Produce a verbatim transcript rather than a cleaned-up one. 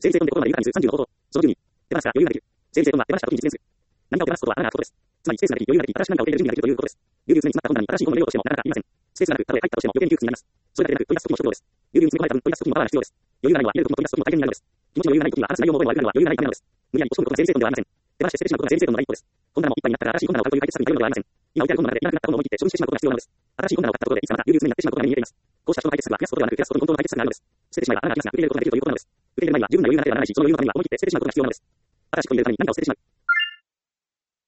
整理整頓で心が豊かにするさんじゅうの方法。そのじゅうに、手放すか余裕ができる。整理整頓は手放した時に実現する。何かを手放すことは穴が開くことです。つまりスペースができ、余裕ができ、新しい何かを入れる準備ができるということです。流々に詰まった本棚に新しい本を入れようとしてもなかなかいりません。スペースがなく、たとえ入ったとしても余計に窮屈になります。それだけでなく、取り出す時も一苦労です。流々に詰め込まれた分、取り出す時もパワーが必要です。余裕がないのは入れる時も取り出す時も大変になるのです。気持ちの余裕がない時は話す内容も覚えも悪くなるのは余裕がないためなのです。無理やり押し込むことが整理整頓ではありません。手放して捨ててしまうことが整理整頓の第一歩です。本棚もいっぱいになったから新しい本棚を買うという解決策に頼るのではありません。今置いてある本棚でいなくなった本を思い切って処分してしまうことが必要なのです。新しい本棚を買ったことでいつかまた流々になってしまうことが目に見えています。こうした人の解決策は増やすことではなく増やすことに本当の解決策があるのです。捨ててしまえば穴が開きますが、受け入れることができるということなのです。受け入れる前には十分な余裕がなければならないし、その余裕のためには思い切って捨ててしまうことが必要なのです。新しい本を入れるために何かを捨ててしまう。